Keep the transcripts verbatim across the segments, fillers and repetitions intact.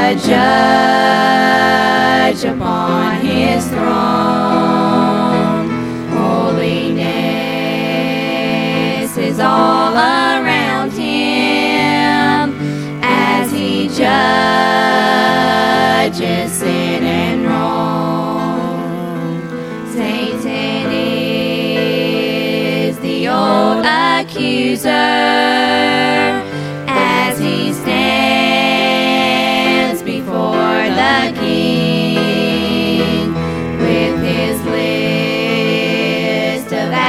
a judge upon his throne. Holiness is all around him as he judges sin and wrong. Satan is the old accuser as he stands before the king with his list of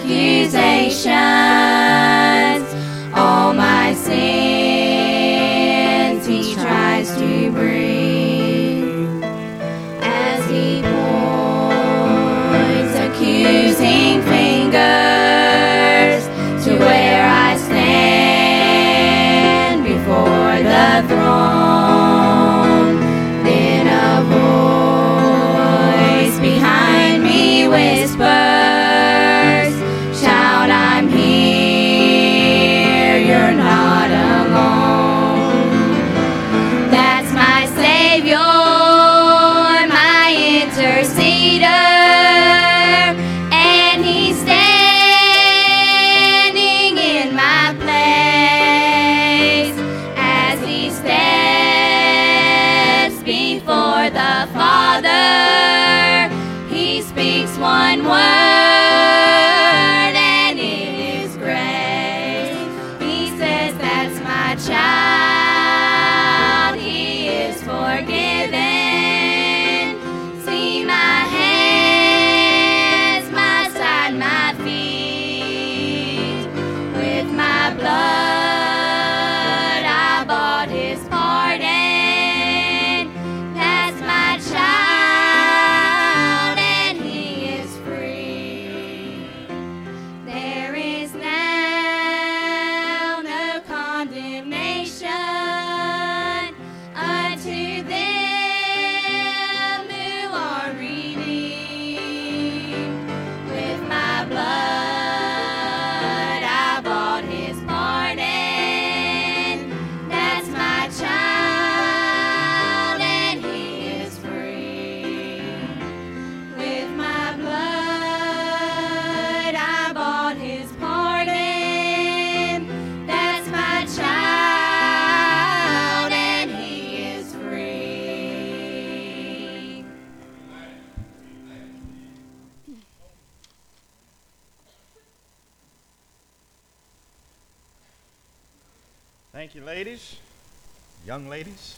accusations. All my sins he tries to bring as he points accusing fingers to where I stand before the throne. Then a voice behind me whispers, shout, I'm here, you're not alone. That's my Savior, my interceder, and he's standing in my place as he stands before the Father. He speaks one word and it is grace. He says, that's my child, he is forgiven. See my hands, my side, my feet. With my blood I bought his pardon. That's my child and he is free. There is now no condemnation unto them who are redeemed. With my blood I bought his pardon. That's my child and he is free. With my blood I bought his pardon. That's my child and he is free. Thank you, ladies, young ladies.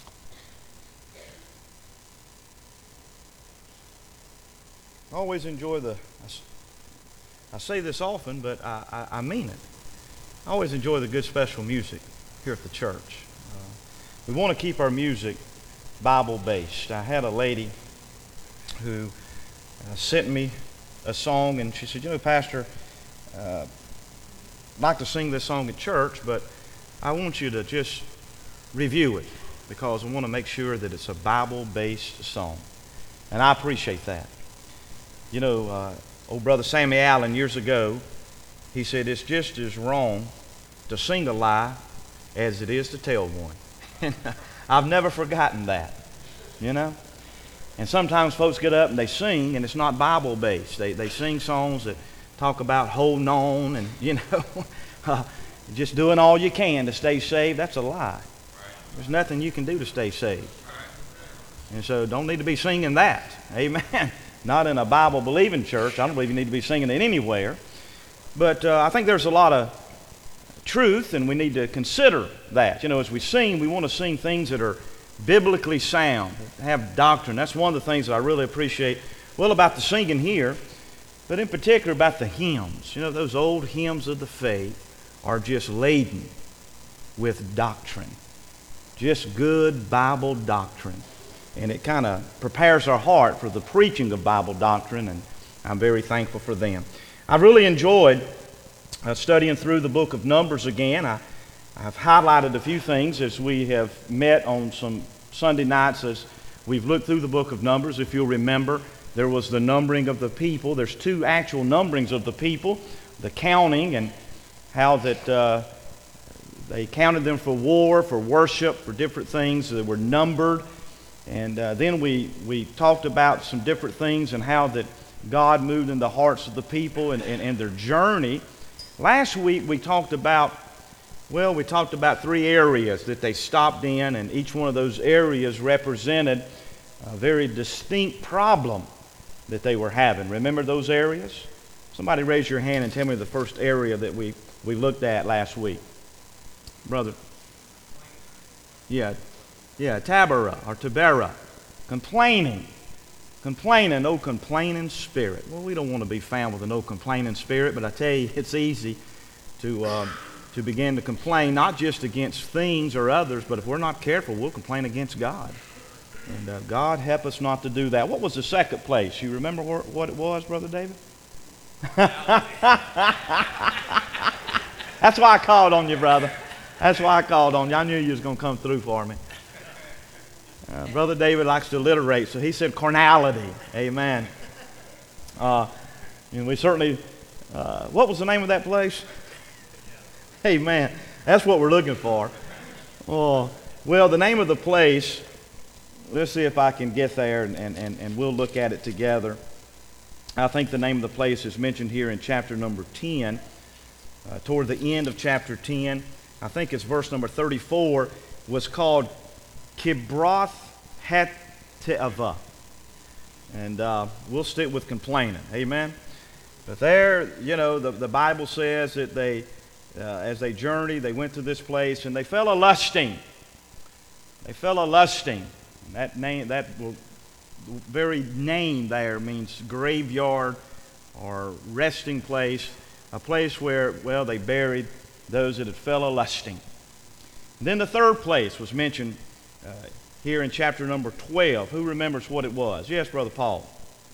I always enjoy the, I s- I say this often, but I, I, I mean it. I always enjoy the good special music here at the church. Uh, we want to keep our music Bible-based. I had a lady who uh, sent me a song, and she said, you know, Pastor, uh, I'd like to sing this song at church, but I want you to just review it because I want to make sure that it's a Bible-based song. And I appreciate that. You know, uh, old brother Sammy Allen years ago, he said it's just as wrong to sing a lie as it is to tell one. And I've never forgotten that, you know. And sometimes folks get up and they sing and it's not Bible-based. They, they sing songs that talk about holding on and, you know, uh, just doing all you can to stay saved. That's a lie. There's nothing you can do to stay saved. And so don't need to be singing that. Amen. Not in a Bible-believing church. I don't believe you need to be singing it anywhere. But uh, I think there's a lot of truth, and we need to consider that. You know, as we sing, we want to sing things that are biblically sound, that have doctrine. That's one of the things that I really appreciate, well, about the singing here, but in particular about the hymns. You know, those old hymns of the faith are just laden with doctrine. Just good Bible doctrine. And it kind of prepares our heart for the preaching of Bible doctrine, and I'm very thankful for them. I've really enjoyed uh, studying through the book of Numbers again. I, I've highlighted a few things as we have met on some Sunday nights as we've looked through the book of Numbers. If you'll remember, there was the numbering of the people. There's two actual numberings of the people, the counting, and how that uh, they counted them for war, for worship, for different things. They were numbered. And uh, then we, we talked about some different things and how that God moved in the hearts of the people and, and, and their journey. Last week we talked about, well, we talked about three areas that they stopped in, and each one of those areas represented a very distinct problem that they were having. Remember those areas? Somebody raise your hand and tell me the first area that we, we looked at last week. Brother. Yeah. Yeah, Tabera or Tabera. Complaining. Complaining, oh complaining spirit. Well, we don't want to be found with an oh complaining spirit, but I tell you, it's easy to uh, to begin to complain, not just against things or others, but if we're not careful, we'll complain against God. And uh, God help us not to do that. What was the second place? You remember where, what it was, Brother David? That's why I called on you, brother. That's why I called on you. I knew you was going to come through for me. Uh, Brother David likes to alliterate, so he said carnality. Amen. Uh, and we certainly, uh, what was the name of that place? Amen. That's what we're looking for. Oh, well, the name of the place, let's see if I can get there, and, and, and we'll look at it together. I think the name of the place is mentioned here in chapter number ten, uh, toward the end of chapter ten. I think it's verse number thirty-four, was called Kibroth Hattaavah. And uh, we'll stick with complaining. Amen? But there, you know, the, the Bible says that they, uh, as they journeyed, they went to this place and they fell a lusting. They fell a lusting. And that name, that will, the very name there means graveyard or resting place, a place where, well, they buried those that had fell a lusting. And then the third place was mentioned Uh, here in chapter number twelve. Who remembers what it was? Yes, Brother Paul.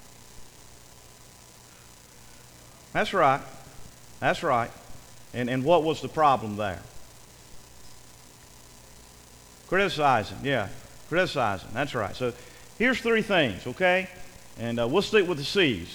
That's right. That's right. And and what was the problem there? Criticizing. Yeah, criticizing. That's right. So here's three things, okay? And uh, we'll stick with the C's.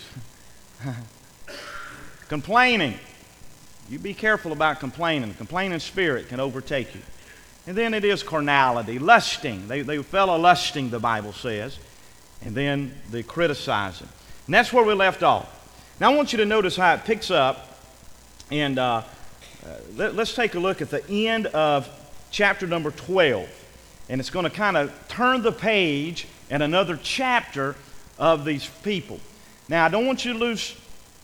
Complaining. You be careful about complaining. The complaining spirit can overtake you. And then it is carnality, lusting. They, they fell a lusting, the Bible says. And then the criticizing. And that's where we left off. Now I want you to notice how it picks up. And uh, uh, let, let's take a look at the end of chapter number twelve. And it's going to kind of turn the page in another chapter of these people. Now I don't want you to lose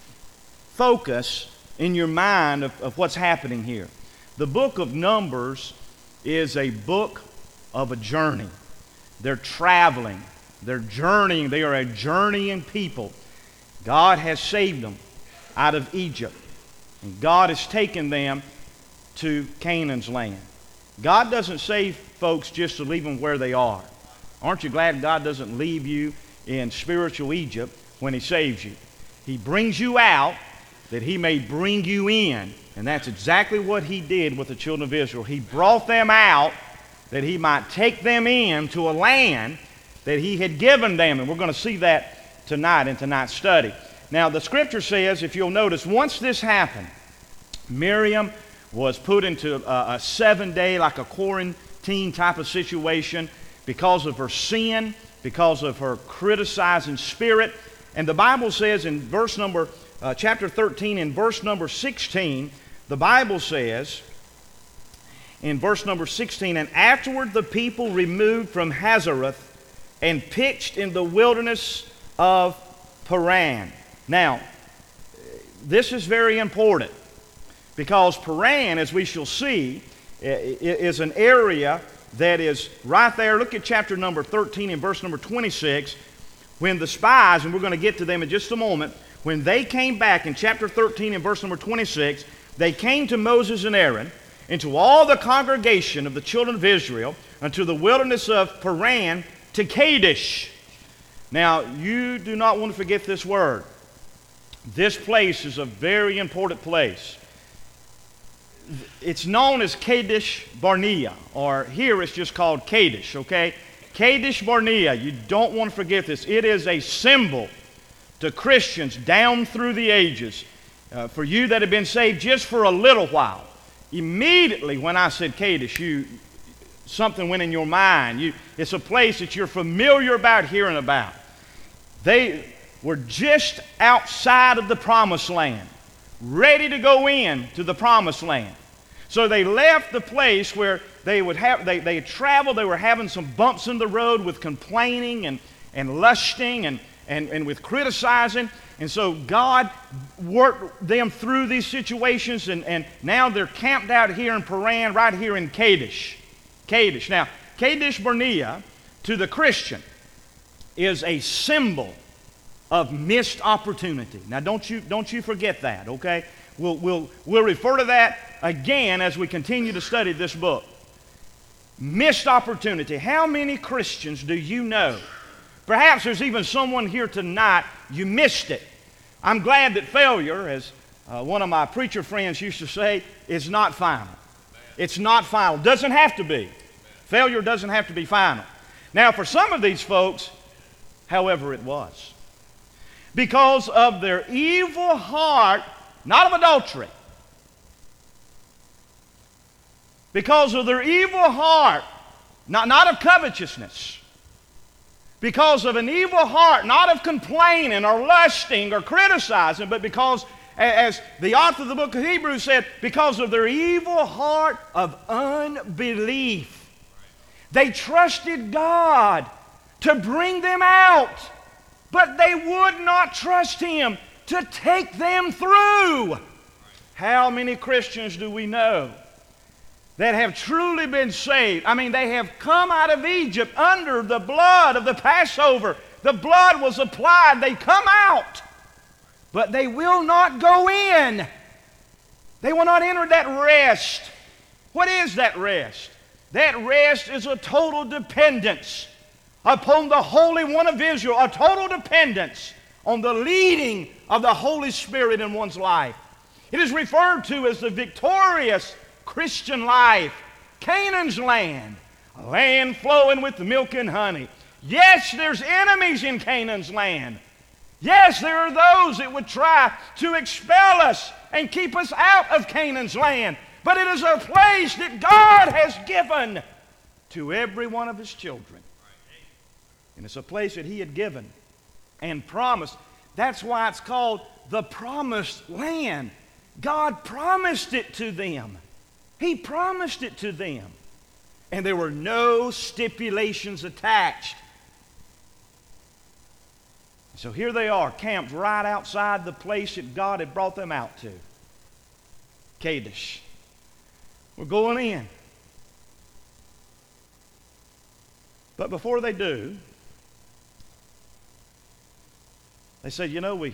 focus in your mind of, of what's happening here. The book of Numbers is a book of a journey. They're traveling. They're journeying. They are a journeying people. God has saved them out of Egypt. And God has taken them to Canaan's land. God doesn't save folks just to leave them where they are. Aren't you glad God doesn't leave you in spiritual Egypt when He saves you? He brings you out that He may bring you in. And that's exactly what He did with the children of Israel. He brought them out that He might take them in to a land that He had given them. And we're going to see that tonight in tonight's study. Now, the Scripture says, if you'll notice, once this happened, Miriam was put into a, a seven-day, like a quarantine type of situation because of her sin, because of her criticizing spirit. And the Bible says in verse number, uh, chapter thirteen, in verse number sixteen, the Bible says, in verse number sixteen, and afterward the people removed from Hazareth and pitched in the wilderness of Paran. Now, this is very important because Paran, as we shall see, is an area that is right there. Look at chapter number thirteen and verse number twenty-six. When the spies, and we're going to get to them in just a moment, when they came back in chapter thirteen and verse number twenty-six, they came to Moses and Aaron and to all the congregation of the children of Israel unto the wilderness of Paran to Kadesh. Now, you do not want to forget this word. This place is a very important place. It's known as Kadesh Barnea, or here it's just called Kadesh, okay? Kadesh Barnea, you don't want to forget this. It is a symbol to Christians down through the ages. Uh, for you that have been saved just for a little while, immediately when I said Kadesh, you, something went in your mind. You, it's a place that you're familiar about hearing about. They were just outside of the promised land, ready to go in to the promised land. So they left the place where they would have, they, they had traveled, they were having some bumps in the road with complaining and, and lusting and, and, and with criticizing. And so God worked them through these situations, and, and now they're camped out here in Paran, right here in Kadesh. Kadesh. Now, Kadesh Barnea, to the Christian, is a symbol of missed opportunity. Now, don't you, don't you forget that, okay? We'll, we'll, we'll refer to that again as we continue to study this book. Missed opportunity. How many Christians do you know? Perhaps there's even someone here tonight, you missed it. I'm glad that failure, as uh, one of my preacher friends used to say, is not final. It's not final. Doesn't have to be. Failure doesn't have to be final. Now, for some of these folks, however, it was. Because of their evil heart, not of adultery, because of their evil heart, not, not of covetousness, because of an evil heart, not of complaining or lusting or criticizing, but because, as the author of the book of Hebrews said, because of their evil heart of unbelief. They trusted God to bring them out, but they would not trust Him to take them through. How many Christians do we know that have truly been saved? I mean, they have come out of Egypt under the blood of the Passover. The blood was applied. They come out, but they will not go in. They will not enter that rest. What is that rest? That rest is a total dependence upon the Holy One of Israel, a total dependence on the leading of the Holy Spirit in one's life. It is referred to as the victorious Christian life, Canaan's land, a land flowing with milk and honey. Yes, there's enemies in Canaan's land. Yes, there are those that would try to expel us and keep us out of Canaan's land. But it is a place that God has given to every one of His children. And it's a place that He had given and promised. That's why it's called the promised land. God promised it to them. He promised it to them. And there were no stipulations attached. So here they are, camped right outside the place that God had brought them out to. Kadesh. We're going in. But before they do, they said, you know, we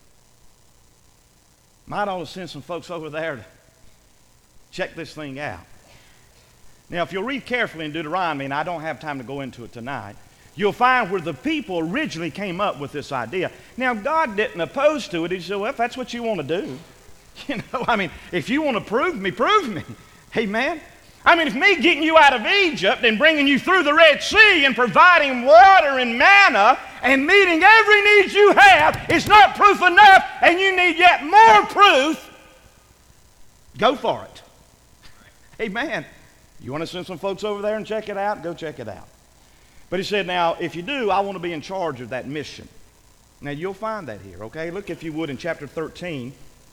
might ought to send some folks over there to check this thing out. Now, if you'll read carefully in Deuteronomy, and I don't have time to go into it tonight, you'll find where the people originally came up with this idea. Now, God didn't oppose to it. He said, well, if that's what you want to do, you know, I mean, if you want to prove me, prove me. Amen? I mean, if me getting you out of Egypt and bringing you through the Red Sea and providing water and manna and meeting every need you have is not proof enough and you need yet more proof, go for it. Amen. You want to send some folks over there and check it out? Go check it out. But he said, now, if you do, I want to be in charge of that mission. Now, you'll find that here, okay? Look, if you would, in chapter thirteen.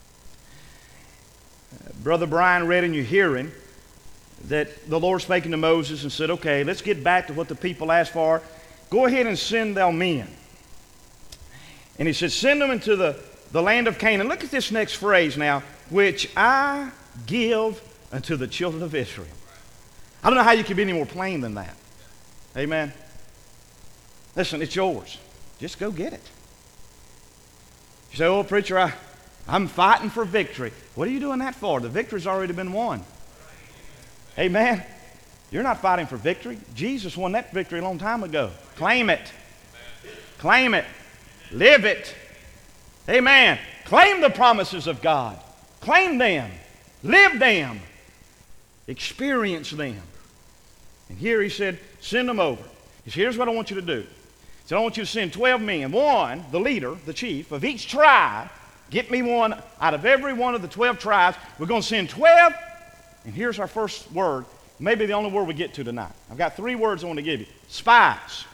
Uh, Brother Brian read in your hearing that the Lord spake unto Moses and said, okay, let's get back to what the people asked for. Go ahead and send thou men. And he said, send them into the, the land of Canaan. Look at this next phrase now, which I give unto the children of Israel. I don't know how you can be any more plain than that. Amen. Listen, it's yours. Just go get it. You say, oh, preacher, I, I'm fighting for victory. What are you doing that for? The victory's already been won. Amen. You're not fighting for victory. Jesus won that victory a long time ago. Claim it. Claim it. Live it. Amen. Claim the promises of God. Claim them. Live them. Experience them. And here he said, send them over. He said, here's what I want you to do. He said, I want you to send twelve men. One, the leader, the chief of each tribe. Get me one out of every one of the twelve tribes. We're going to send twelve And here's our first word, maybe the only word we get to tonight. I've got three words I want to give you. Spies.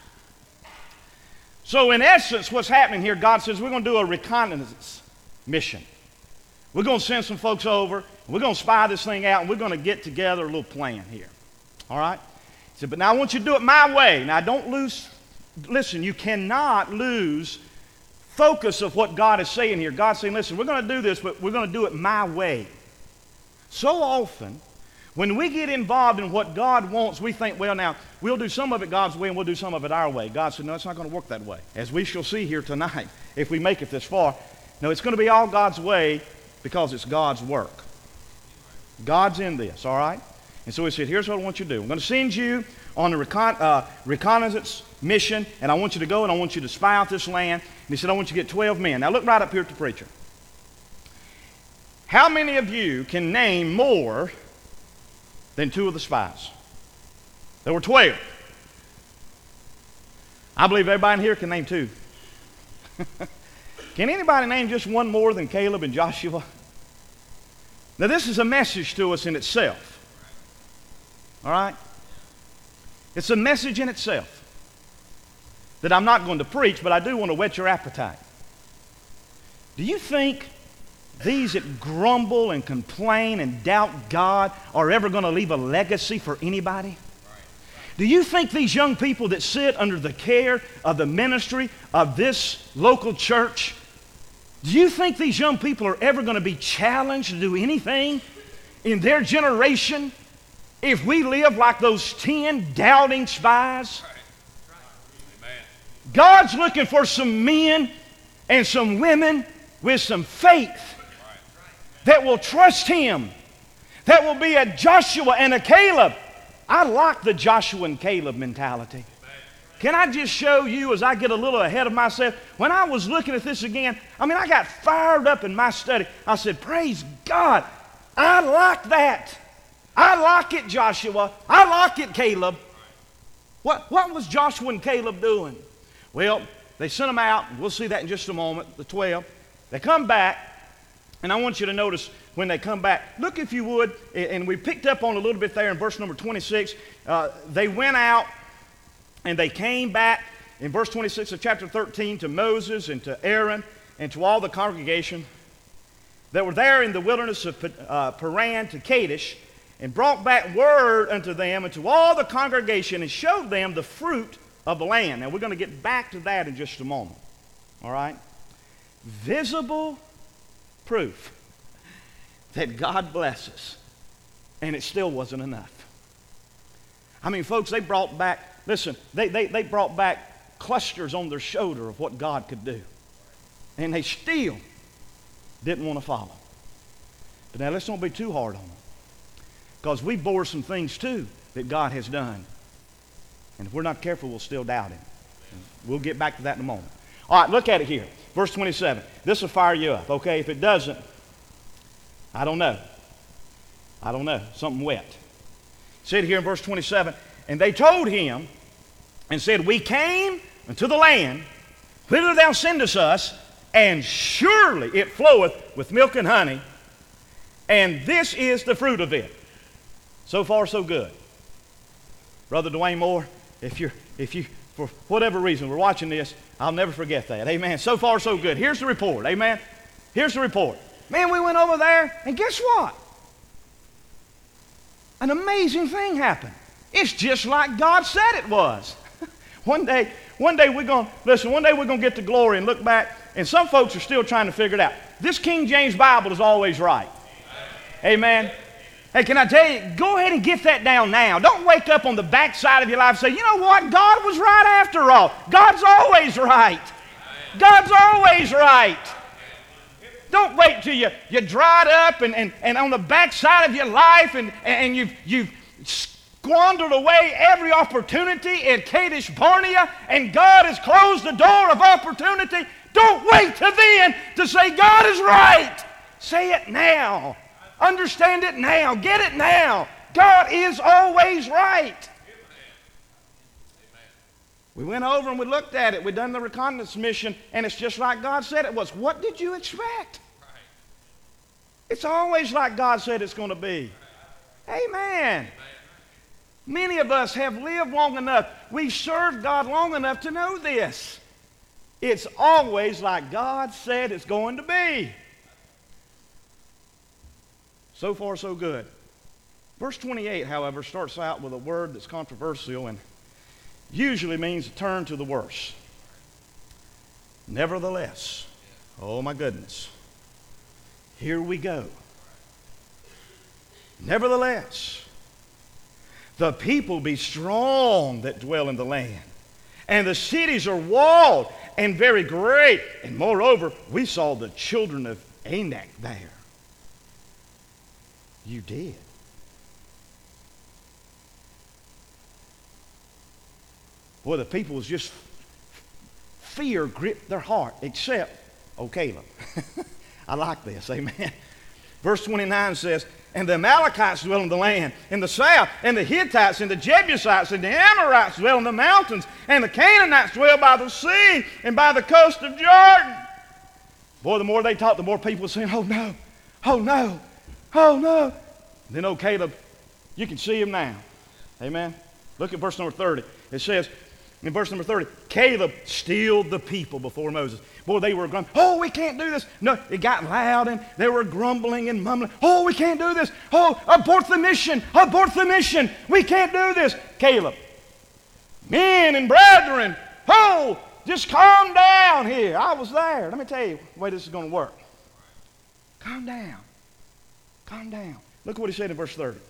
So in essence, what's happening here, God says we're going to do a reconnaissance mission. We're going to send some folks over, and we're going to spy this thing out, and we're going to get together a little plan here. All right? He said, but now I want you to do it my way. Now don't lose, listen, you cannot lose focus of what God is saying here. God's saying, listen, we're going to do this, but we're going to do it my way. So often, when we get involved in what God wants, we think, well, now, we'll do some of it God's way and we'll do some of it our way. God said, no, it's not going to work that way. As we shall see here tonight, if we make it this far. No, it's going to be all God's way because it's God's work. God's in this, all right? And so he said, here's what I want you to do. I'm going to send you on a recon, uh, reconnaissance mission, and I want you to go and I want you to spy out this land. And he said, I want you to get twelve men. Now look right up here at the preacher. How many of you can name more than two of the spies? There were twelve. I believe everybody in here can name two. Can anybody name just one more than Caleb and Joshua? Now this is a message to us in itself. All right? It's a message in itself that I'm not going to preach, but I do want to whet your appetite. Do you think these that grumble and complain and doubt God are ever going to leave a legacy for anybody? Do you think these young people that sit under the care of the ministry of this local church, do you think these young people are ever going to be challenged to do anything in their generation if we live like those ten doubting spies? God's looking for some men and some women with some faith that will trust Him, that will be a Joshua and a Caleb. I like the Joshua and Caleb mentality. Can I just show you as I get a little ahead of myself? When I was looking at this again, I mean, I got fired up in my study. I said, praise God, I like that. I like it, Joshua. I like it, Caleb. What, what was Joshua and Caleb doing? Well, they sent them out. We'll see that in just a moment, the twelve. They come back. And I want you to notice when they come back, look if you would, and we picked up on a little bit there in verse number twenty-six. Uh, they went out and they came back in verse twenty-six of chapter thirteen to Moses and to Aaron and to all the congregation that were there in the wilderness of uh, Paran to Kadesh, and brought back word unto them and to all the congregation and showed them the fruit of the land. Now we're going to get back to that in just a moment. All right? Visible proof that God blesses, and it still wasn't enough. I mean, folks, they brought back, listen, they, they, they brought back clusters on their shoulder of what God could do, and they still didn't want to follow. But now let's don't be too hard on them, because we bore some things too that God has done, and if we're not careful, we'll still doubt Him. We'll get back to that in a moment. All right, look at it here. Verse twenty-seven. This will fire you up, okay? If it doesn't, I don't know. I don't know. Something wet. It said here in verse twenty-seven, and they told him and said, we came unto the land whither thou sendest us, and surely it floweth with milk and honey, and this is the fruit of it. So far, so good. Brother Dwayne Moore, if you're, if you, for whatever reason, we're watching this, I'll never forget that. Amen. So far, so good. Here's the report. Amen. Here's the report. Man, we went over there, and guess what? An amazing thing happened. It's just like God said it was. one day, one day we're going to, listen, one day we're going to get to glory and look back, and some folks are still trying to figure it out. This King James Bible is always right. Amen. Hey, can I tell you, go ahead and get that down now. Don't wake up on the backside of your life and say, you know what, God was right after all. God's always right. God's always right. Don't wait till you, you're dried up and, and, and on the backside of your life and, and you've, you've squandered away every opportunity at Kadesh Barnea and God has closed the door of opportunity. Don't wait till then to say God is right. Say it now. Understand it now. Get it now. God is always right. We went over and we looked at it. We done the reconnaissance mission, and it's just like God said it was. What did you expect? It's always like God said it's going to be. Amen. Many of us have lived long enough. We've served God long enough to know this. It's always like God said it's going to be. So far, so good. Verse twenty-eight, however, starts out with a word that's controversial and usually means to turn to the worse. Nevertheless, oh my goodness, here we go. Nevertheless, the people be strong that dwell in the land, and the cities are walled and very great. And moreover, we saw the children of Anak there. You did. Boy, the people was just, fear gripped their heart, except, oh, Caleb. I like this, amen. Verse twenty-nine says, and the Amalekites dwell in the land, in the south, and the Hittites, and the Jebusites, and the Amorites dwell in the mountains, and the Canaanites dwell by the sea, and by the coast of Jordan. Boy, the more they talked, the more people were saying, oh no, oh no, oh no. And then, oh, Caleb, you can see him now. Amen. Look at verse number thirty. It says, in verse number thirty, Caleb stilled the people before Moses. Boy, they were grumbling. Oh, we can't do this. No, it got loud and they were grumbling and mumbling. Oh, we can't do this. Oh, abort the mission. Abort the mission. We can't do this. Caleb, men and brethren, oh, just calm down here. I was there. Let me tell you the way this is going to work. Calm down. Calm down. Look at what he said in verse thirty.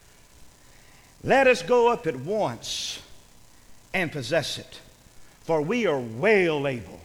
Let us go up at once and possess it, for we are well able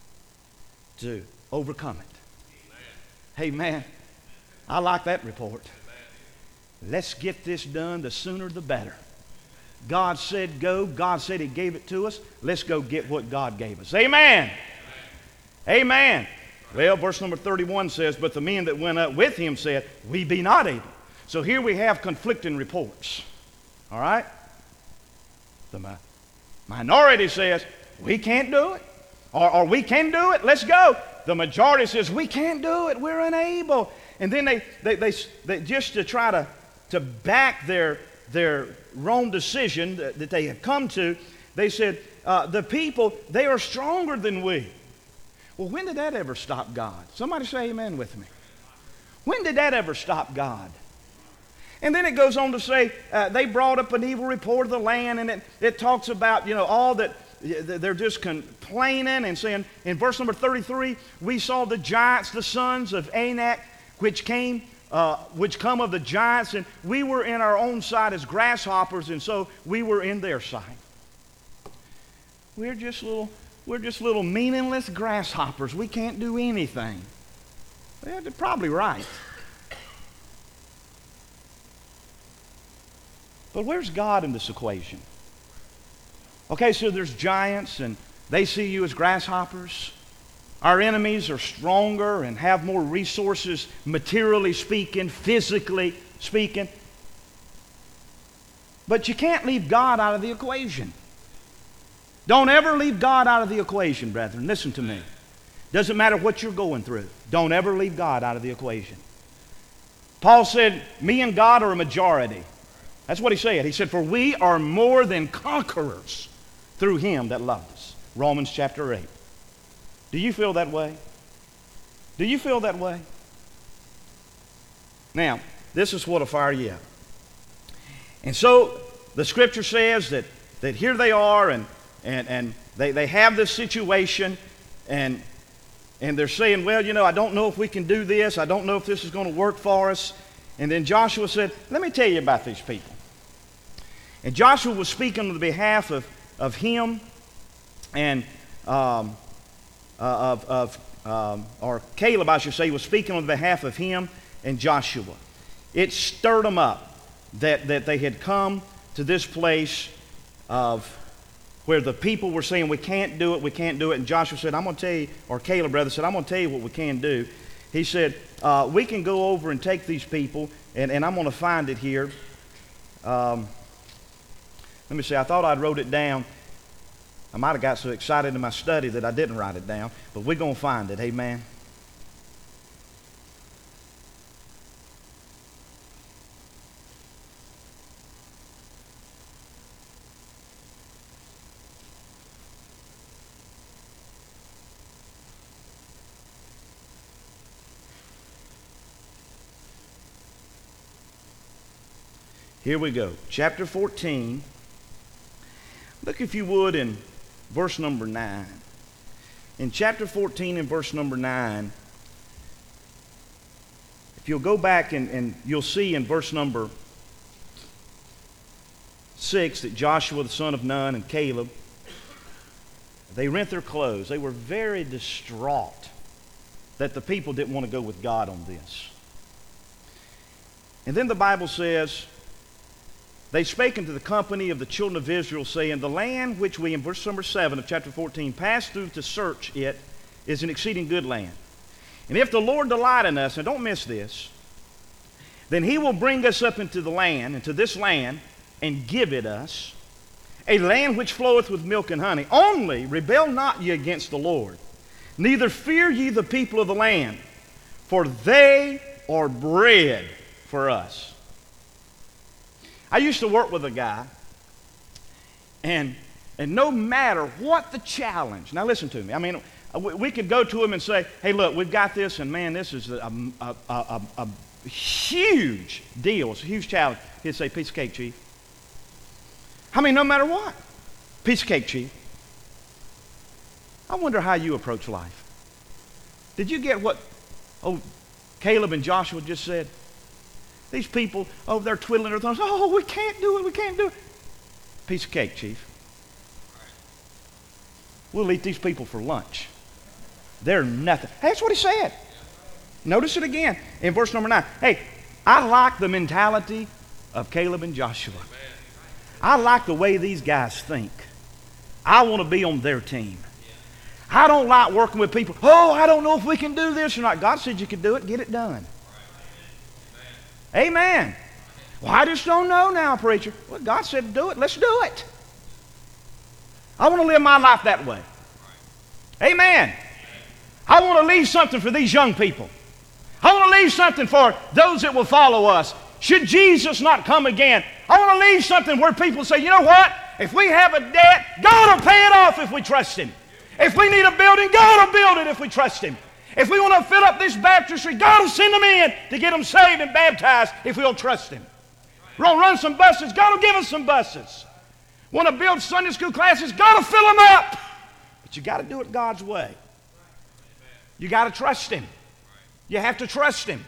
to overcome it. Amen. Amen. I like that report. Amen. Let's get this done. The sooner the better. God said go. God said he gave it to us. Let's go get what God gave us. Amen. Amen. Amen. Well, verse number thirty-one says, but the men that went up with him said, we be not able. So here we have conflicting reports. All right? The mi- minority says, we can't do it. Or, or we can do it. Let's go. The majority says, we can't do it. We're unable. And then they, they, they, they just to try to, to back their, their wrong decision that, that they have come to, they said, uh, the people, they are stronger than we. Well, when did that ever stop God? Somebody say amen with me. When did that ever stop God? And then it goes on to say, uh, they brought up an evil report of the land, and it, it talks about, you know, all that, they're just complaining and saying, in verse number thirty-three, we saw the giants, the sons of Anak, which came, uh, which come of the giants, and we were in our own sight as grasshoppers, and so we were in their sight. We're just little, we're just little meaningless grasshoppers. We can't do anything. Well, they're probably right. But where's God in this equation? Okay, so there's giants and they see you as grasshoppers. Our enemies are stronger and have more resources, materially speaking, physically speaking. But you can't leave God out of the equation. Don't ever leave God out of the equation, brethren. Listen to me. Doesn't matter what you're going through. Don't ever leave God out of the equation. Paul said, me and God are a majority. That's what he said. He said, for we are more than conquerors through him that loved us. Romans chapter eight. Do you feel that way? Do you feel that way? Now, this is what'll fire you up. And so the scripture says that, that here they are and, and, and they, they have this situation and, and they're saying, well, you know, I don't know if we can do this. I don't know if this is going to work for us. And then Joshua said, let me tell you about these people. And Joshua was speaking on behalf of, of him and um, uh, of, of um, or Caleb, I should say, was speaking on behalf of him and Joshua. It stirred them up that, that they had come to this place of where the people were saying, we can't do it, we can't do it. And Joshua said, I'm going to tell you, or Caleb rather said, I'm going to tell you what we can do. He said, uh, we can go over and take these people, and, and I'm going to find it here. Um, let me see, I thought I'd wrote it down. I might have got so excited in my study that I didn't write it down, but we're going to find it, amen. Here we go. Chapter fourteen. Look, if you would, in verse number nine. In chapter fourteen and verse number nine, if you'll go back and, and you'll see in verse number six that Joshua the son of Nun and Caleb, they rent their clothes. They were very distraught that the people didn't want to go with God on this. And then the Bible says, they spake unto the company of the children of Israel, saying, the land which we, in verse number seven of chapter fourteen, passed through to search it is an exceeding good land. And if the Lord delight in us, and don't miss this, then he will bring us up into the land, into this land, and give it us, a land which floweth with milk and honey. Only rebel not ye against the Lord, neither fear ye the people of the land, for they are bread for us. I used to work with a guy, and, and no matter what the challenge, now listen to me, I mean, we, we could go to him and say, hey, look, we've got this, and man, this is a, a, a, a, a huge deal. It's a huge challenge. He'd say, piece of cake, Chief. I mean, no matter what, piece of cake, Chief. I wonder how you approach life. Did you get what oh, Caleb and Joshua just said? These people over there twiddling their thumbs. Oh, we can't do it. We can't do it. Piece of cake, Chief. We'll eat these people for lunch. They're nothing. Hey, that's what he said. Notice it again in verse number nine. Hey, I like the mentality of Caleb and Joshua. I like the way these guys think. I want to be on their team. I don't like working with people. Oh, I don't know if we can do this or not. God said you could do it. Get it done. Amen. Well, I just don't know now, preacher. Well, God said to do it. Let's do it. I want to live my life that way. Amen. I want to leave something for these young people. I want to leave something for those that will follow us. Should Jesus not come again, I want to leave something where people say, you know what? If we have a debt, God will pay it off if we trust Him. If we need a building, God will build it if we trust Him. If we want to fill up this baptistry, God will send them in to get them saved and baptized if we'll trust Him. We're going to run some buses, God will give us some buses. Want to build Sunday school classes, God will fill them up. But you got to do it God's way. You got to trust Him. You have to trust Him.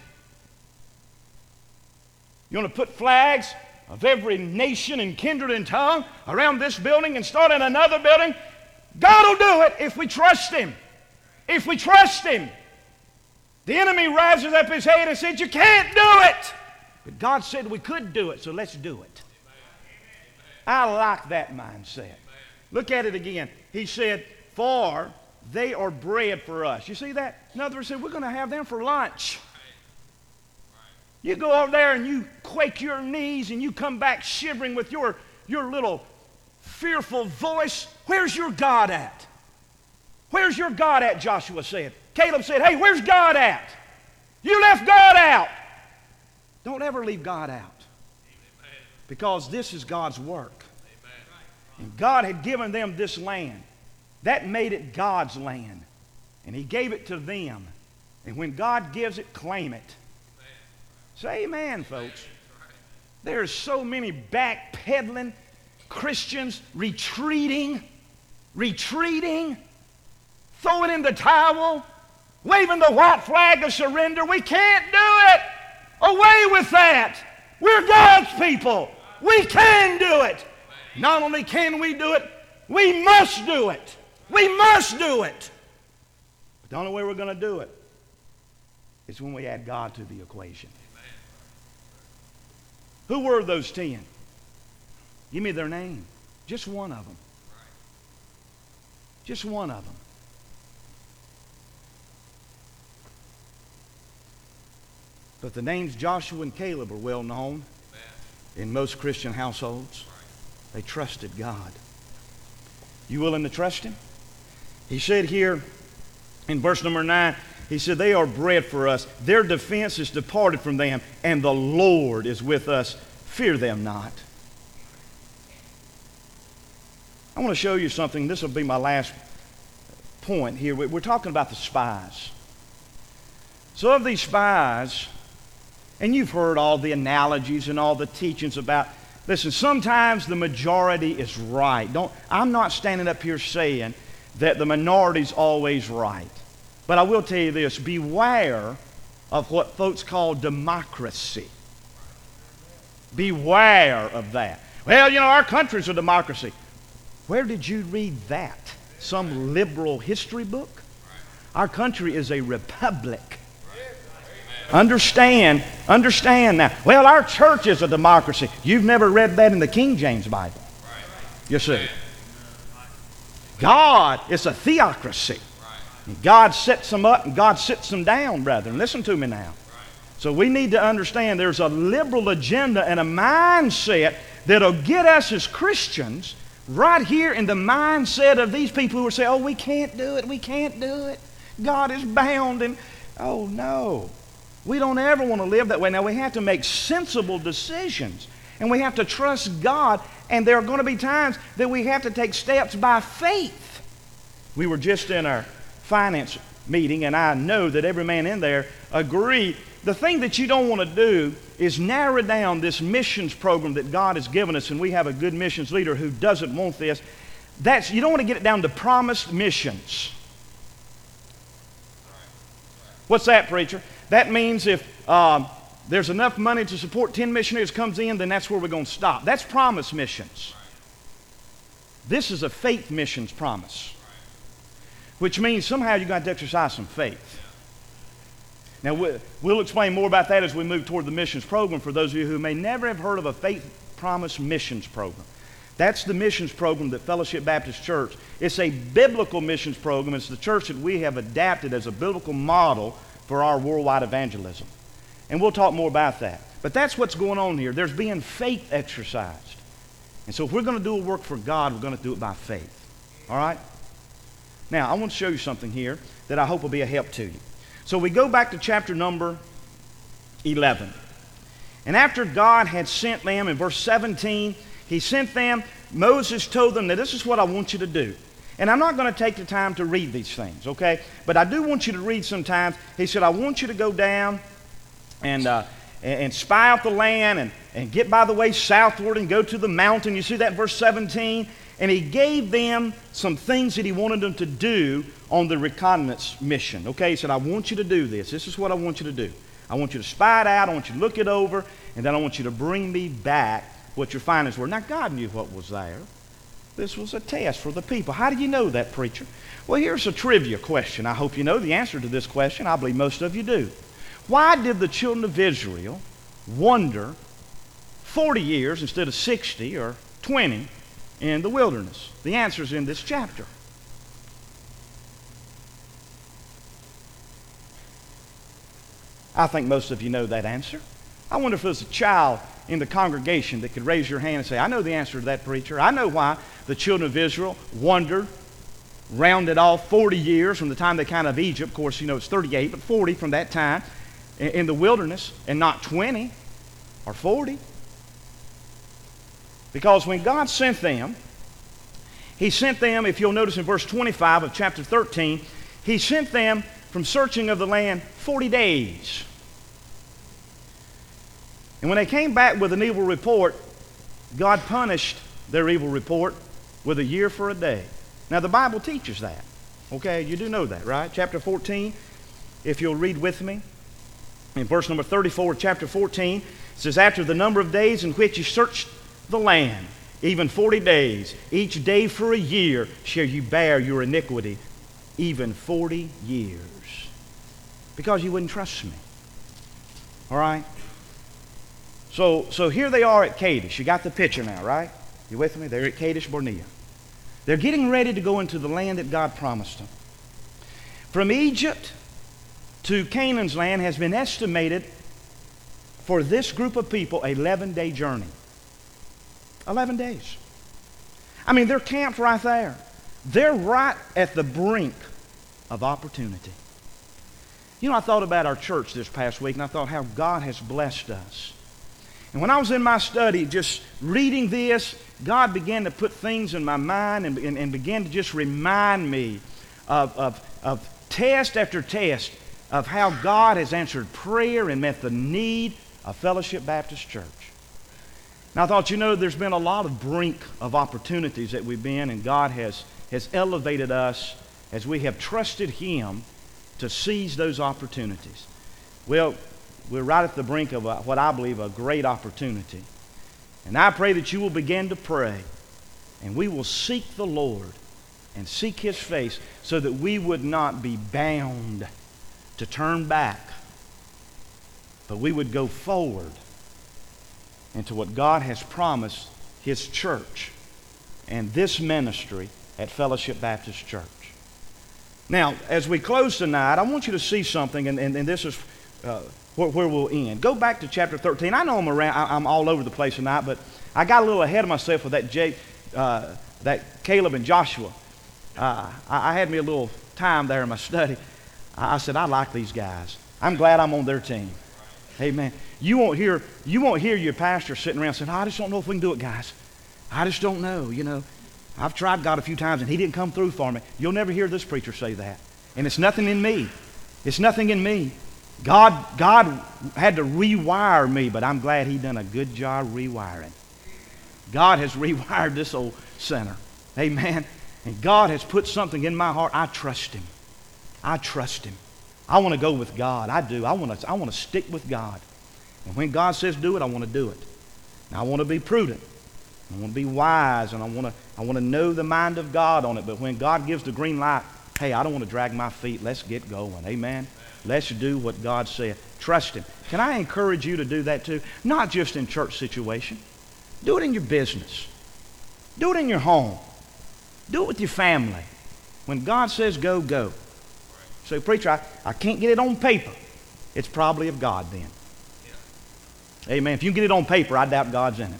You want to put flags of every nation and kindred and tongue around this building and start in another building? God will do it if we trust Him. If we trust Him. The enemy rises up his head and says, you can't do it. But God said we could do it, so let's do it. I like that mindset. Look at it again. He said, for they are bread for us. You see that? In other words, we're going to have them for lunch. You go over there and you quake your knees and you come back shivering with your, your little fearful voice. Where's your God at? Where's your God at, Joshua said. Caleb said, hey, where's God at? You left God out. Don't ever leave God out. Because this is God's work. And God had given them this land. That made it God's land. And He gave it to them. And when God gives it, claim it. Say amen, folks. There's so many backpedaling Christians retreating, retreating, throwing in the towel, waving the white flag of surrender. We can't do it. Away with that. We're God's people. We can do it. Not only can we do it, we must do it. We must do it. But the only way we're going to do it is when we add God to the equation. Who were those ten? Give me their name. Just one of them. Just one of them. But the names Joshua and Caleb are well known in most Christian households. They trusted God. You willing to trust Him? He said here in verse number nine, He said, they are bread for us. Their defense is departed from them, and the Lord is with us. Fear them not. I want to show you something. This will be my last point here. We're talking about the spies. So of these spies, And you've heard all the analogies and all the teachings about, listen, sometimes the majority is right. Don't, I'm not standing up here saying that the minority's always right. But I will tell you this, beware of what folks call democracy. Beware of that. Well, you know, our country's a democracy. Where did you read that? Some liberal history book? Our country is a republic. Understand, understand now. Well, our church is a democracy. You've never read that in the King James Bible. You see. God is a theocracy. God sets them up and God sits them down, brethren. Listen to me now. So we need to understand there's a liberal agenda and a mindset that'll get us as Christians right here in the mindset of these people who are saying, oh, we can't do it, we can't do it. God is bound. And oh, no. We don't ever want to live that way. Now, we have to make sensible decisions. And we have to trust God. And there are going to be times that we have to take steps by faith. We were just in our finance meeting, and I know that every man in there agreed. The thing that you don't want to do is narrow down this missions program that God has given us, and we have a good missions leader who doesn't want this. That's, you don't want to get it down to promised missions. What's that, preacher? That means if um, there's enough money to support ten missionaries comes in, then that's where we're going to stop. That's promise missions. This is a faith missions promise, which means somehow you're going to have to exercise some faith. Now, we'll explain more about that as we move toward the missions program for those of you who may never have heard of a faith promise missions program. That's the missions program that Fellowship Baptist Church, it's a biblical missions program. It's the church that we have adapted as a biblical model for our worldwide evangelism. And we'll talk more about that. But that's what's going on here. There's being faith exercised. And so if we're going to do a work for God, we're going to do it by faith. All right? Now, I want to show you something here that I hope will be a help to you. So we go back to chapter number eleven. And after God had sent them, in verse seventeen, He sent them, Moses told them that this is what I want you to do. And I'm not going to take the time to read these things, okay? But I do want you to read sometimes. He said, I want you to go down and, uh, and, and spy out the land and, and get by the way southward and go to the mountain. You see that verse seventeen? And He gave them some things that He wanted them to do on the reconnaissance mission. Okay, He said, I want you to do this. This is what I want you to do. I want you to spy it out. I want you to look it over. And then I want you to bring me back what your findings were. Now, God knew what was there. This was a test for the people. How do you know that, preacher? Well, here's a trivia question. I hope you know the answer to this question. I believe most of you do. Why did the children of Israel wander forty years instead of sixty or twenty in the wilderness? The answer is in this chapter. I think most of you know that answer. I wonder if there's a child in the congregation that could raise your hand and say, I know the answer to that, preacher. I know why the children of Israel wandered, rounded off forty years from the time they came out of Egypt. Of course, you know, it's thirty-eight, but forty from that time in, in the wilderness, and not twenty or forty. Because when God sent them, He sent them, if you'll notice in verse twenty-five of chapter thirteen, He sent them from searching of the land forty days. And when they came back with an evil report, God punished their evil report with a year for a day. Now, the Bible teaches that. Okay, you do know that, right? Chapter fourteen, if you'll read with me, in verse number thirty-four of chapter fourteen, it says, after the number of days in which you searched the land, even forty days, each day for a year shall you bear your iniquity, even forty years. Because you wouldn't trust me. All right? So, so here they are at Kadesh. You got the picture now, right? You with me? They're at Kadesh Barnea. They're getting ready to go into the land that God promised them. From Egypt to Canaan's land has been estimated for this group of people an eleven-day journey. eleven days. I mean, they're camped right there. They're right at the brink of opportunity. You know, I thought about our church this past week, and I thought how God has blessed us. And when I was in my study, just reading this, God began to put things in my mind and, and, and began to just remind me of, of, of test after test of how God has answered prayer and met the need of Fellowship Baptist Church. Now I thought, you know, there's been a lot of brink of opportunities that we've been, and God has, has elevated us as we have trusted Him to seize those opportunities. Well, we're right at the brink of a, what I believe a great opportunity. And I pray that you will begin to pray, and we will seek the Lord and seek His face so that we would not be bound to turn back, but we would go forward into what God has promised His church and this ministry at Fellowship Baptist Church. Now, as we close tonight, I want you to see something, and, and, and this is uh, where, where we'll end. Go back to chapter thirteen. I know I'm around, I, I'm all over the place tonight, but I got a little ahead of myself with that J, uh, that Caleb and Joshua. Uh, I, I had me a little time there in my study. I, I said, I like these guys. I'm glad I'm on their team. Amen. You won't hear you won't hear your pastor sitting around saying, oh, I just don't know if we can do it, guys. I just don't know, you know. I've tried God a few times and He didn't come through for me. You'll never hear this preacher say that. And it's nothing in me. It's nothing in me. God, God had to rewire me, but I'm glad He done a good job rewiring. God has rewired this old sinner. Amen. And God has put something in my heart. I trust Him. I trust Him. I want to go with God. I do. I want to, I want to stick with God. And when God says do it, I want to do it. Now, I want to be prudent. I want to be wise, and I want to, I want to know the mind of God on it. But when God gives the green light, hey, I don't want to drag my feet. Let's get going. Amen? Let's do what God said. Trust Him. Can I encourage you to do that too? Not just in church situation. Do it in your business. Do it in your home. Do it with your family. When God says go, go. So, preacher, I, I can't get it on paper. It's probably of God then. Yeah. Amen. If you can get it on paper, I doubt God's in it.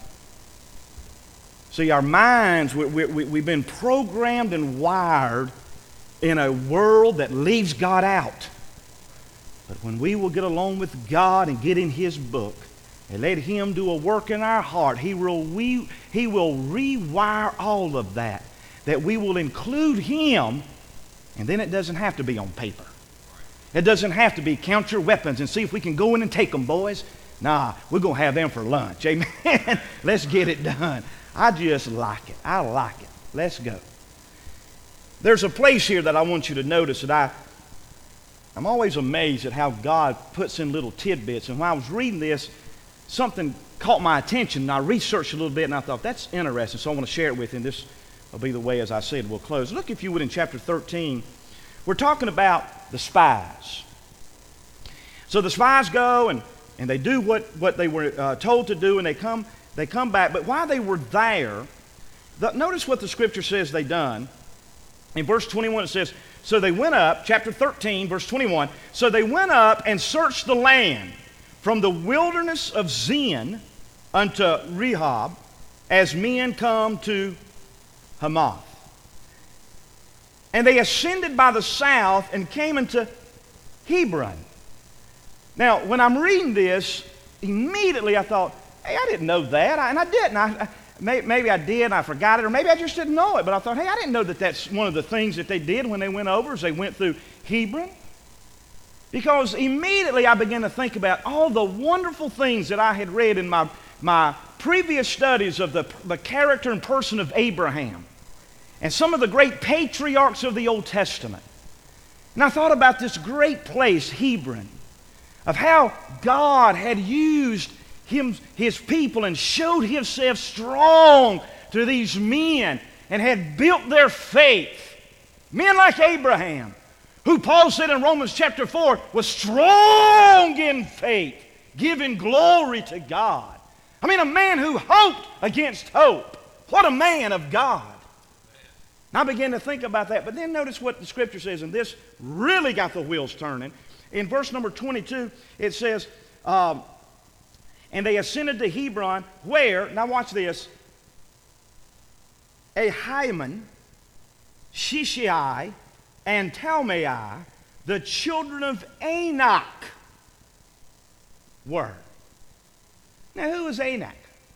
See, our minds, we, we, we've been programmed and wired in a world that leaves God out. But when we will get along with God and get in His book and let Him do a work in our heart, He will, we, he will rewire all of that, that we will include Him. And then it doesn't have to be on paper. It doesn't have to be count your weapons and see if we can go in and take them, boys. Nah, we're going to have them for lunch. Amen. Let's get it done. I just like it. I like it. Let's go. There's a place here that I want you to notice that I, I'm always amazed at how God puts in little tidbits. And when I was reading this, something caught my attention, and I researched a little bit, and I thought, that's interesting, so I want to share it with you. And this will be the way, as I said, we'll close. Look, if you would, in chapter thirteen. We're talking about the spies. So the spies go, and, and they do what, what they were uh, told to do, and they come, they come back. But while they were there, the, notice what the Scripture says they done. In verse twenty-one it says, so they went up, chapter thirteen, verse twenty-one, so they went up and searched the land from the wilderness of Zin unto Rehob, as men come to Hamath. And they ascended by the south and came into Hebron. Now, when I'm reading this, immediately I thought, hey, I didn't know that. I, and I didn't. I, I, maybe I did and I forgot it, or maybe I just didn't know it. But I thought, hey, I didn't know that that's one of the things that they did when they went over, is they went through Hebron. Because immediately I began to think about all the wonderful things that I had read in my, my previous studies of the, the character and person of Abraham and some of the great patriarchs of the Old Testament. And I thought about this great place, Hebron, of how God had used him, His people and showed Himself strong to these men and had built their faith. Men like Abraham, who Paul said in Romans chapter four was strong in faith, giving glory to God. I mean, a man who hoped against hope. What a man of God. And I began to think about that. But then notice what the Scripture says, and this really got the wheels turning. In verse number twenty-two, it says, um, and they ascended to Hebron, where, now watch this, Ahiman, Shishai, and Talmai, the children of Anak, were. Now, who was Anak?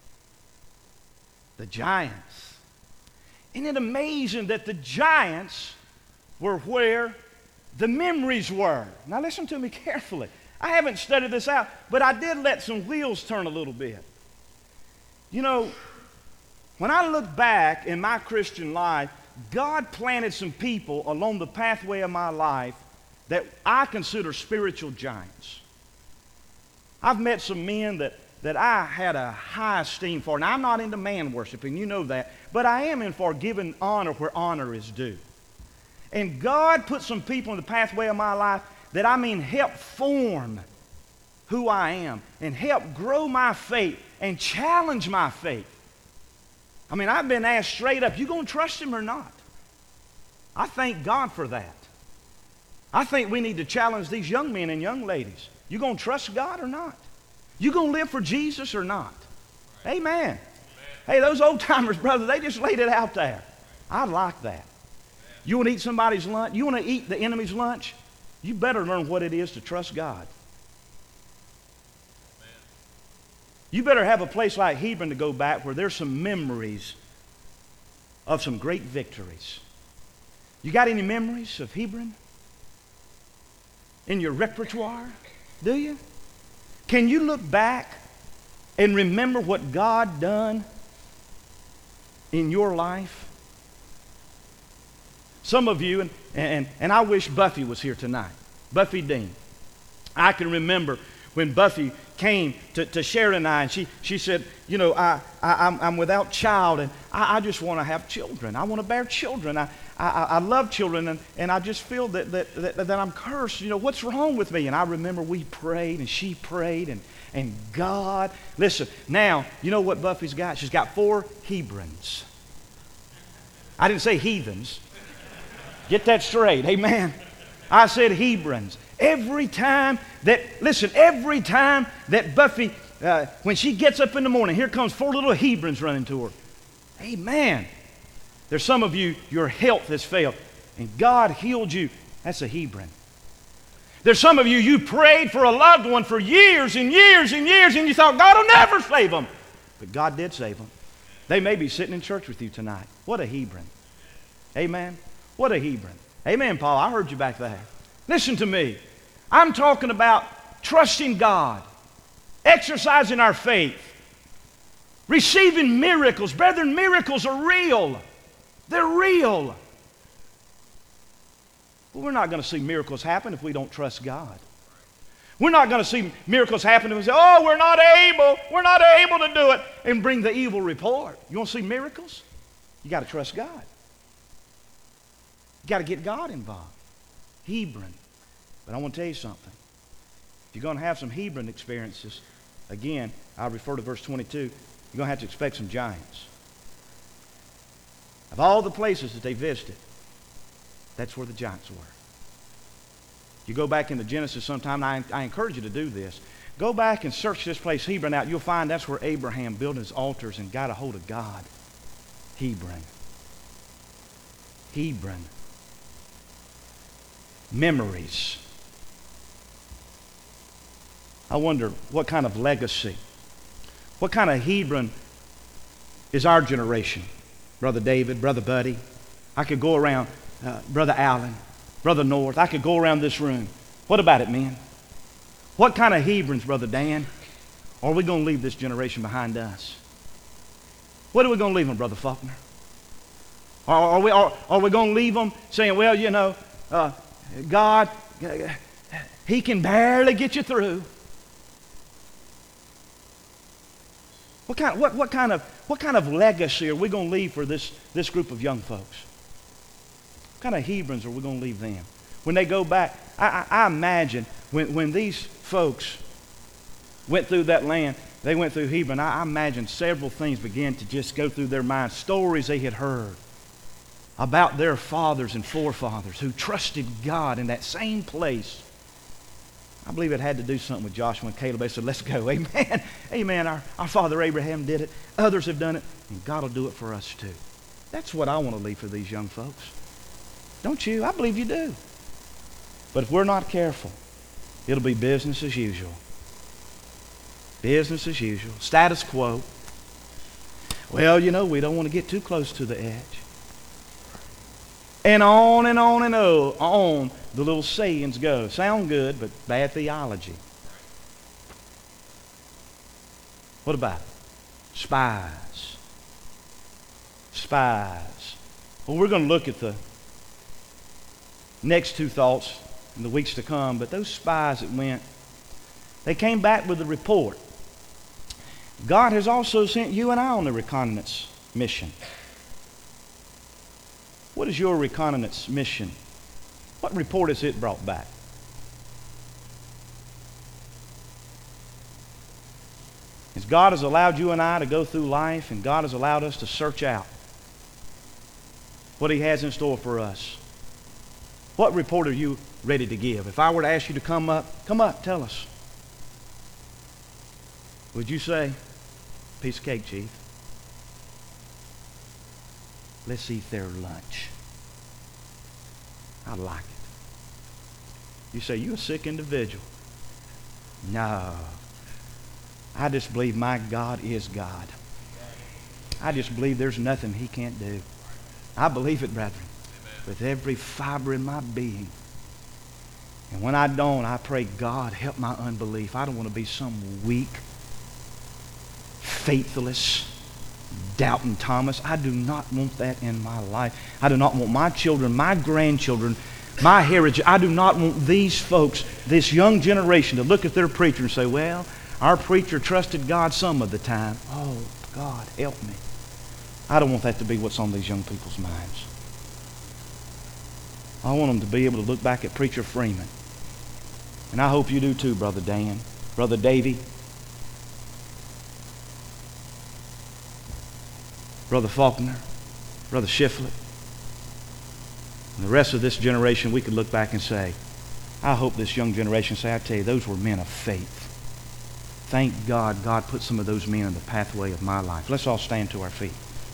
The giants. Isn't it amazing that the giants were where the memories were? Now, listen to me carefully. I haven't studied this out, but I did let some wheels turn a little bit. You know, when I look back in my Christian life, God planted some people along the pathway of my life that I consider spiritual giants. I've met some men that, that I had a high esteem for. Now, I'm not into man worshiping, you know that, but I am in for giving honor where honor is due. And God put some people in the pathway of my life that, I mean, help form who I am and help grow my faith and challenge my faith. I mean, I've been asked straight up, you going to trust Him or not? I thank God for that. I think we need to challenge these young men and young ladies. You going to trust God or not? You going to live for Jesus or not? Right. Amen. Amen. Hey, those old timers, brother, they just laid it out there. I like that. Amen. You want to eat somebody's lunch? You want to eat the enemy's lunch? You better learn what it is to trust God. Amen. You better have a place like Hebron to go back where there's some memories of some great victories. You got any memories of Hebron in your repertoire? Do you? Can you look back and remember what God done in your life? Some of you, and, and, and I wish Buffy was here tonight. Buffy Dean. I can remember when Buffy came to, to Sharon and I, and she, she said, you know, I, I, I'm, I'm without child, and I, I just want to have children. I want to bear children. I, I, I love children, and, and I just feel that, that, that, that I'm cursed. You know, what's wrong with me? And I remember we prayed, and she prayed, and, and God. Listen, now, you know what Buffy's got? She's got four Hebrons. I didn't say heathens. Get that straight. Amen. I said Hebrons. Every time that, listen, every time that Buffy, uh, when she gets up in the morning, here comes four little Hebrons running to her. Amen. There's some of you, your health has failed, and God healed you. That's a Hebron. There's some of you, you prayed for a loved one for years and years and years, and you thought, God will never save them. But God did save them. They may be sitting in church with you tonight. What a Hebron. Amen. What a Hebron. Amen, Paul. I heard you back there. Listen to me. I'm talking about trusting God, exercising our faith, receiving miracles. Brethren, miracles are real. They're real. But we're not going to see miracles happen if we don't trust God. We're not going to see miracles happen if we say, oh, we're not able, we're not able to do it, and bring the evil report. You want to see miracles? You got to trust God. You got to get God involved. Hebron. But I want to tell you something. If you're going to have some Hebron experiences, again, I refer to verse twenty-two, you're going to have to expect some giants. Of all the places that they visited, that's where the giants were. You go back into Genesis sometime, and I, I encourage you to do this. Go back and search this place, Hebron, out. You'll find that's where Abraham built his altars and got a hold of God. Hebron. Hebron. Memories. I wonder what kind of legacy, what kind of Hebron is our generation? Brother David, Brother Buddy. I could go around, uh, Brother Allen, Brother North. I could go around this room. What about it, men? What kind of Hebrons, Brother Dan, are we going to leave this generation behind us? What are we going to leave them, Brother Faulkner? Are, are, we, are, are we going to leave them saying, well, you know, uh, God, uh, He can barely get you through? What kind, what, what, kind of, what kind of legacy are we going to leave for this, this group of young folks? What kind of Hebrons are we going to leave them? When they go back, I, I, I imagine when, when these folks went through that land, they went through Hebron, I, I imagine several things began to just go through their minds, stories they had heard about their fathers and forefathers who trusted God in that same place. I believe it had to do something with Joshua and Caleb. They said, let's go. Amen. Amen. Our, our father Abraham did it. Others have done it. And God will do it for us too. That's what I want to leave for these young folks. Don't you? I believe you do. But if we're not careful, it'll be business as usual. Business as usual. Status quo. Well, you know, we don't want to get too close to the edge. And on and on and on the little sayings go. Sound good, but bad theology. What about it? Spies. Spies. Well, we're going to look at the next two thoughts in the weeks to come, but those spies that went, they came back with a report. God has also sent you and I on a reconnaissance mission. What is your reconnaissance mission? What report has it brought back? As God has allowed you and I to go through life, and God has allowed us to search out what He has in store for us, what report are you ready to give? If I were to ask you to come up, come up, tell us. Would you say, piece of cake, Chief? Let's eat their lunch. I like it. You say, you're a sick individual. No. I just believe my God is God. I just believe there's nothing He can't do. I believe it, brethren, with every fiber in my being. And when I don't, I pray, God, help my unbelief. I don't want to be some weak, faithless, doubting Thomas. I do not want that in my life. I do not want my children, my grandchildren, my heritage. I do not want these folks, this young generation, to look at their preacher and say, well, our preacher trusted God some of the time. Oh, God, help me. I don't want that to be what's on these young people's minds. I want them to be able to look back at Preacher Freeman. And I hope you do too, Brother Dan, Brother Davy, Brother Faulkner, Brother Shiflett, and the rest of this generation. We could look back and say, I hope this young generation say, I tell you, those were men of faith. Thank God, God put some of those men in the pathway of my life. Let's all stand to our feet.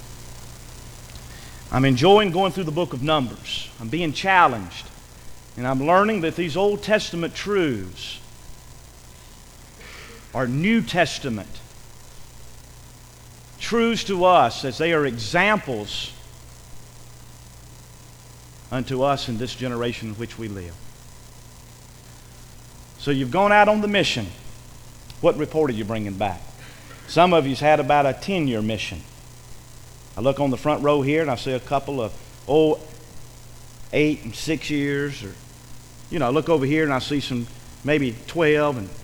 I'm enjoying going through the book of Numbers. I'm being challenged. And I'm learning that these Old Testament truths are New Testament truths to us, as they are examples unto us in this generation in which we live. So you've gone out on the mission. What report are you bringing back? Some of you's had about a ten-year mission. I look on the front row here and I see a couple of oh, eight and six years, or you know, I look over here and I see some maybe twelve and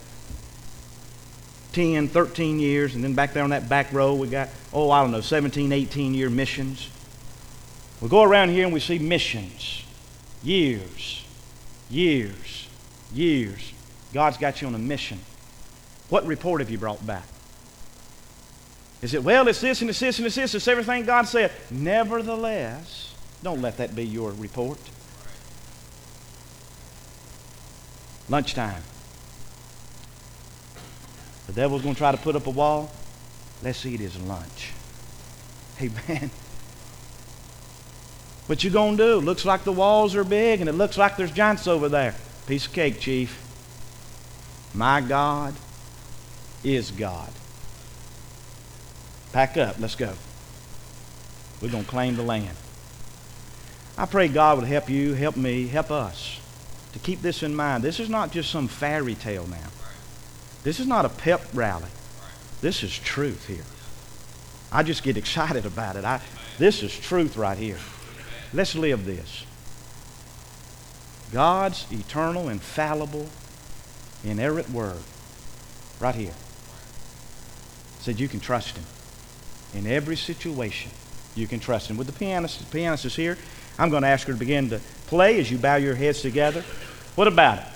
ten, thirteen years, and then back there on that back row we got, oh, I don't know, seventeen, eighteen year missions. We go around here and we see missions. Years, years, years. God's got you on a mission. What report have you brought back? Is it, well, it's this and it's this and it's this, it's everything God said. Nevertheless, don't let that be your report. Lunchtime. The devil's going to try to put up a wall. Let's eat his lunch. Amen. What you going to do? Looks like the walls are big and it looks like there's giants over there. Piece of cake, Chief. My God is God. Pack up. Let's go. We're going to claim the land. I pray God would help you, help me, help us to keep this in mind. This is not just some fairy tale now. This is not a pep rally. This is truth here. I just get excited about it. I, this is truth right here. Let's live this. God's eternal, infallible, inerrant word right here said you can trust Him. In every situation, you can trust Him. With the pianist, the pianist is here. I'm going to ask her to begin to play as you bow your heads together. What about it?